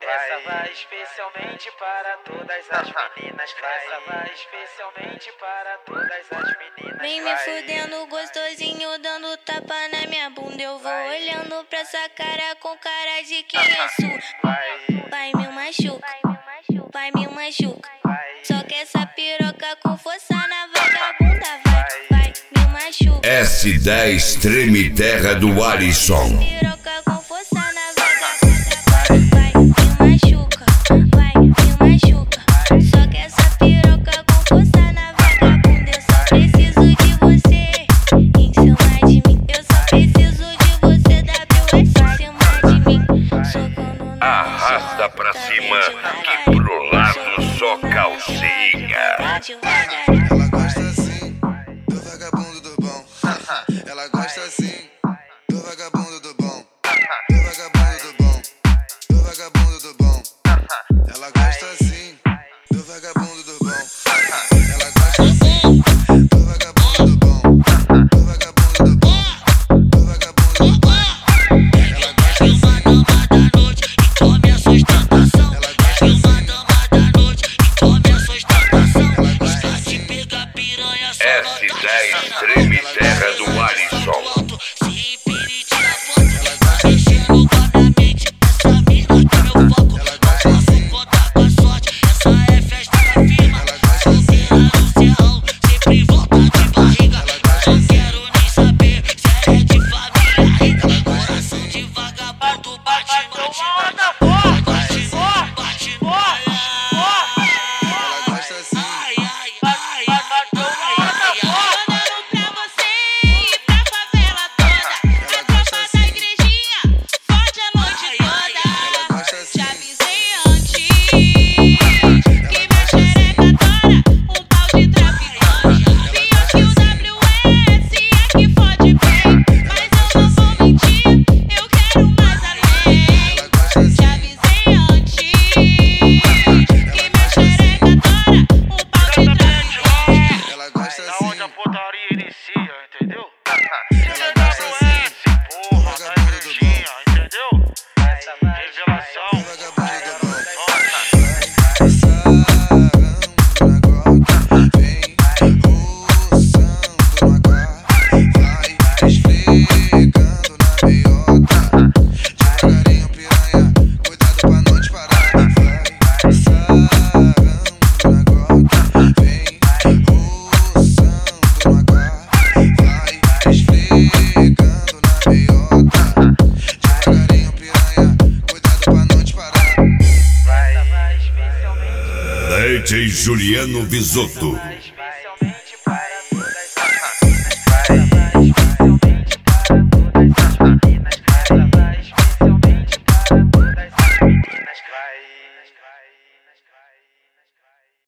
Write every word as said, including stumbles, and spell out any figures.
Essa vai especialmente para todas as meninas. Essa vai especialmente para todas as meninas. Vem me fudendo gostosinho, dando tapa na minha bunda. Eu vou olhando pra essa cara com cara de quem é sua. Vai me machuca, vai me machuca. Só que essa piroca com força na vagabunda. Vai, vai me machuca. S dez Treme Terra do Alisson. Piroca com força na vagabunda. Vai, vai me machuca, vai me machuca. Só que essa piroca com força na vagabunda. Eu só preciso de você em cima de mim. Eu só preciso de você da W S em cima de mim. Socando na Arrasta pra cima que pro lado só calcinha. Ela gosta assim do vagabundo do bom. Ela gosta assim do vagabundo do bom. Do vagabundo do bom. Do vagabundo do bom. Ela gosta assim do vagabundo do bom. Ela gosta assim do vagabundo do bom. Do vagabundo do bom. Do vagabundo do bom. Ela gosta assim. S dez Treme Terra do Alisson. Putaria inicia, entendeu? Ela gosta assim, porra, tá trechinha, entendeu? Revelação. D J Juliano Bisotto.